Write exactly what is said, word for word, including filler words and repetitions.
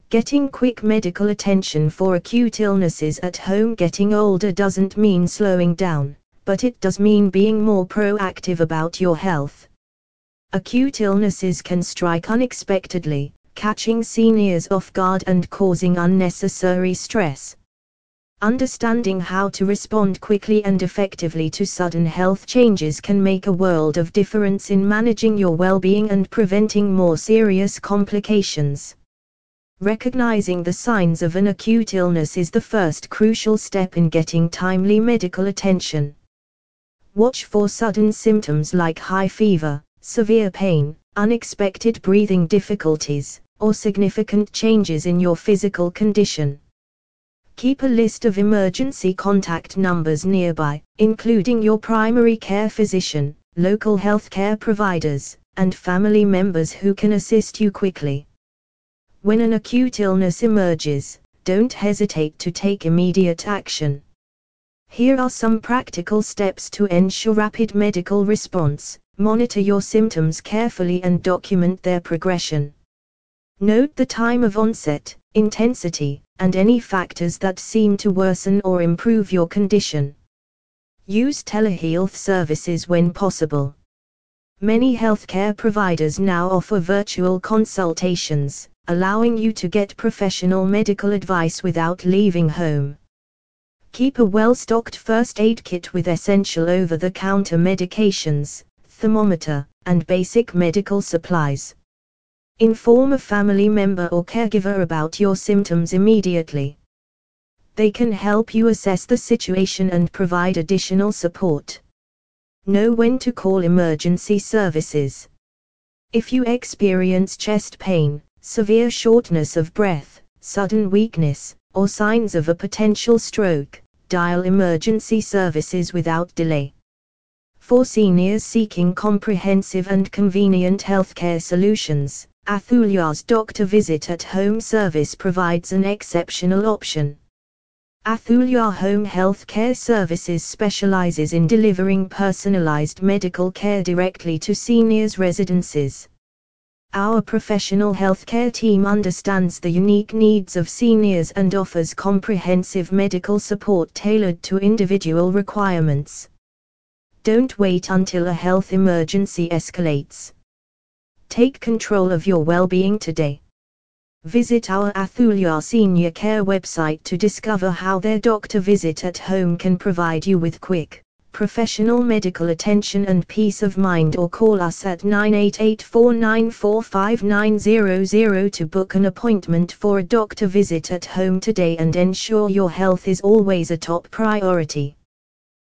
Getting quick medical attention for acute illnesses at home. Getting older doesn't mean slowing down, but it does mean being more proactive about your health. Acute illnesses can strike unexpectedly, catching seniors off guard and causing unnecessary stress. Understanding how to respond quickly and effectively to sudden health changes can make a world of difference in managing your well-being and preventing more serious complications. Recognizing the signs of an acute illness is the first crucial step in getting timely medical attention. Watch for sudden symptoms like high fever, severe pain, unexpected breathing difficulties, or significant changes in your physical condition. Keep a list of emergency contact numbers nearby, including your primary care physician, local healthcare providers, and family members who can assist you quickly. When an acute illness emerges, don't hesitate to take immediate action. Here are some practical steps to ensure rapid medical response. Monitor your symptoms carefully and document their progression. Note the time of onset, intensity, and any factors that seem to worsen or improve your condition. Use telehealth services when possible. Many healthcare providers now offer virtual consultations, allowing you to get professional medical advice without leaving home. Keep a well-stocked first aid kit with essential over-the-counter medications, thermometer, and basic medical supplies. Inform a family member or caregiver about your symptoms immediately. They can help you assess the situation and provide additional support. Know when to call emergency services. If you experience chest pain, severe shortness of breath, sudden weakness, or signs of a potential stroke, dial emergency services without delay. For seniors seeking comprehensive and convenient healthcare solutions, Athulya's Doctor Visit at Home service provides an exceptional option. Athulya Home Healthcare Services specializes in delivering personalized medical care directly to seniors' residences. Our professional healthcare team understands the unique needs of seniors and offers comprehensive medical support tailored to individual requirements. Don't wait until a health emergency escalates. Take control of your well-being today. Visit our Athulya Senior Care website to discover how their doctor visit at home can provide you with quick, professional medical attention and peace of mind, or call us at nine eight eight, four nine four, five nine zero zero to book an appointment for a doctor visit at home today and ensure your health is always a top priority.